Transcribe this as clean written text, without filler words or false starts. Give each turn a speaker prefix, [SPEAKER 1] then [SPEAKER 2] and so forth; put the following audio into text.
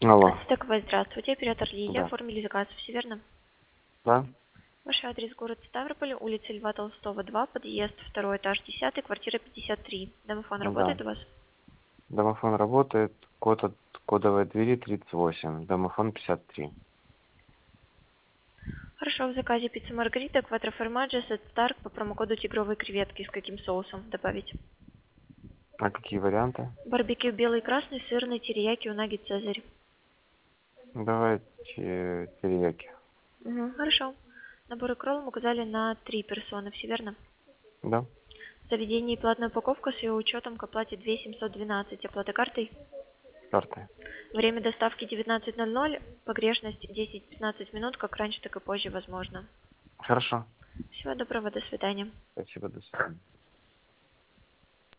[SPEAKER 1] Алло.
[SPEAKER 2] Стековая, здравствуйте. Оператор Лилия.
[SPEAKER 1] Да.
[SPEAKER 2] Оформили заказ, все верно?
[SPEAKER 1] Да?
[SPEAKER 2] Ваш адрес город Ставрополь, улица Льва Толстого, 2, подъезд, второй этаж, 10, квартира 53. Домофон
[SPEAKER 1] Да.
[SPEAKER 2] работает у вас?
[SPEAKER 1] Домофон работает. Код от кодовой двери 38. Домофон 53.
[SPEAKER 2] Хорошо, в заказе пицца Маргарита, квадроформаджо, сет Старк по промокоду тигровые креветки. С каким соусом добавить?
[SPEAKER 1] А какие варианты?
[SPEAKER 2] Барбекю белый, красный, сырный, терияки, унаги, цезарь.
[SPEAKER 1] Давайте терияки.
[SPEAKER 2] Хорошо. Набор икролл указали на 3 персоны, все верно?
[SPEAKER 1] Да?
[SPEAKER 2] В заведении платная упаковка с ее учетом к оплате 2712. Оплата картой?
[SPEAKER 1] Карты.
[SPEAKER 2] Время доставки 19:00, погрешность 10-15 минут, как раньше, так и позже возможно.
[SPEAKER 1] Хорошо.
[SPEAKER 2] Всего доброго, до свидания.
[SPEAKER 1] Спасибо, до свидания.